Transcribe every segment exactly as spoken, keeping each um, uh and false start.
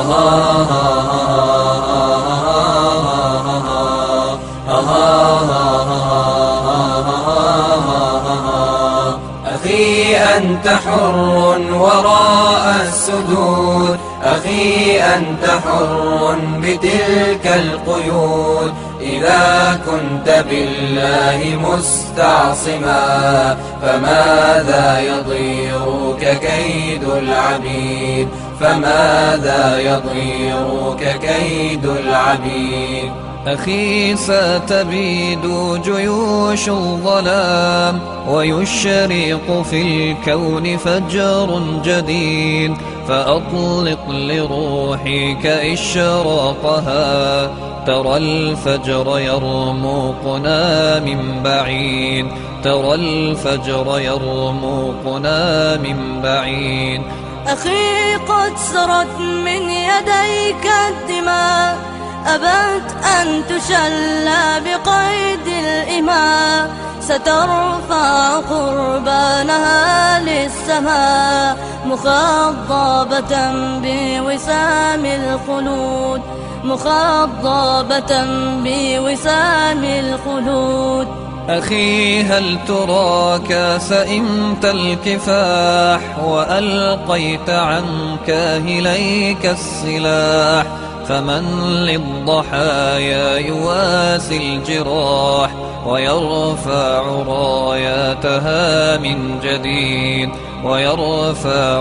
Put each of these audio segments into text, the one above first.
أخي أنت حر وراء السدود، أخي أنت حر بتلك القيود. إذا كنت بالله مستعصما فماذا يضيرك كيد العبيد، فماذا يضيرك كيد العبيد. أخي ستبيد جيوش الظلام ويشرق في الكون فجر جديد، فأطلق لروحك إشراقها. ترى الفجر يرموقنا من بعيد، ترى الفجر يرموقنا من بعيد. أخي قد سرت من يديك الدماء، أبت أن تشلى بقيد الإماء. سترفع قربانها للسماء مخضبة بوسام الخلود، مخضبة بوسام الخلود. أخي هل تراك سئمت الكفاح وألقيت عن كاهليك السلاح؟ فمن للضحايا يواسي الجراح ويرفع راياتها من جديد، ويرفع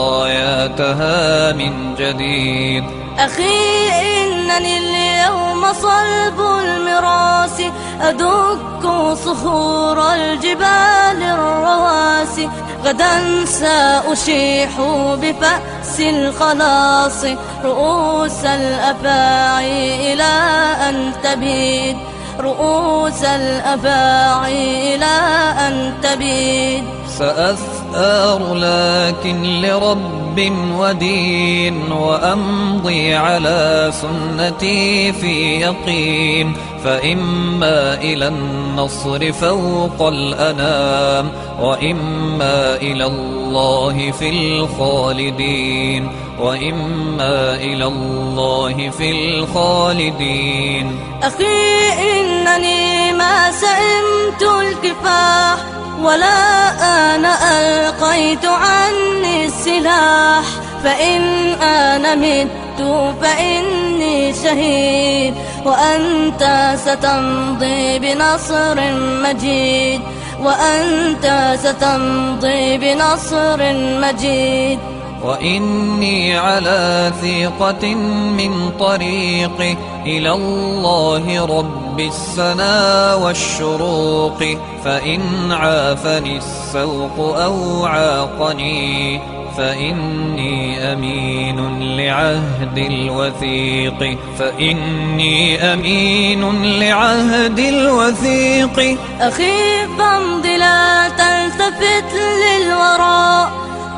راياتها من جديد. أخي إنني اليوم صلب المراس، أدك صخور الجبال الرواسي. غدا سأشيح بفأس الخلاص رؤوس الأفاعي إلى أن تبيد، رؤوس الأفاعي إلى أن تبيد. سأثأر لكن لرب ودين، وأمضي على سنتي في يقين. فإما إلى النصر فوق الأنام، وإما إلى الله في الخالدين، وإما إلى الله في الخالدين. أخي إنني ما سئمت الكفاح، ولا أنا ألقيت عني السلاح. فإن أنا مت فإني شهيد، وأنت ستمضي بنصر مجيد، وأنت ستمضي بنصر مجيد. وإني على ثقة من طريقي إلى الله رب السنا والشروق. فإن عافني السوق أو عاقني فإني أمين لعهد الوثيق، فإني أمين لعهد الوثيق. أخي فامض لا تلتفت للوراء،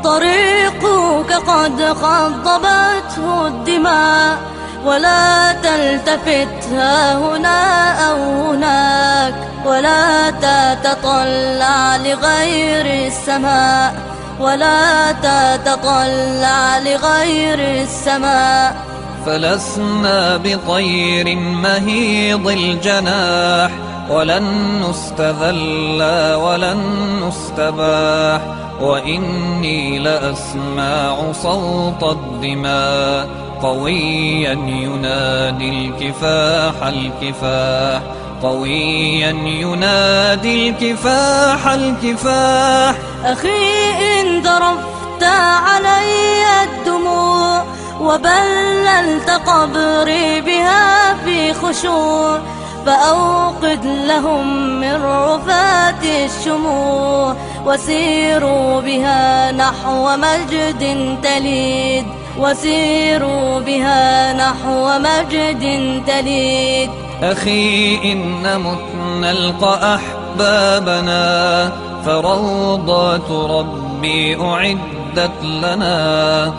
طريقك قد خضبته الدماء. ولا تلتفت ها هنا أو هناك، ولا تتطلع لغير السماء، ولا تتطلع لغير السماء. فلسنا بطير مهيض الجناح، ولن نستذل ولن نستباح. وإني لأسمع صوت الدماء قويا ينادي الكفاح الكفاح، قويا ينادي الكفاح الكفاح. أخي إن ذرفت علي الدموع وبللت قبري بها في خشوع، فأوقد لهم من رفات الشموع، وسيروا بها نحو مجد تليد، وسيروا بها نحو مجد تليد. أخي إن مت نلقى أحبابنا، فروضات ربي أعدت لنا،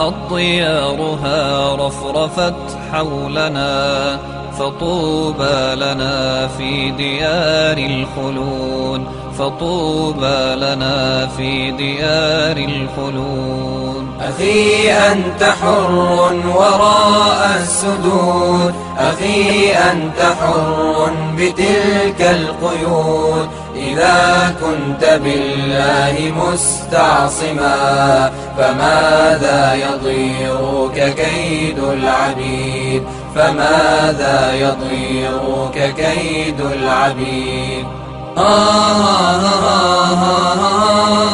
وأطيارها رفرفت حولنا. فطوبى لنا في ديار الخلود، فطوبى لنا في ديار الخلود. أخي أنت حر وراء السدود، أخي أنت حر بتلك القيود. إذا كنت بالله مستعصما فماذا يضيرك كيد العبيد، فماذا يضيرك كيد العبيد. آه آه آه آه آه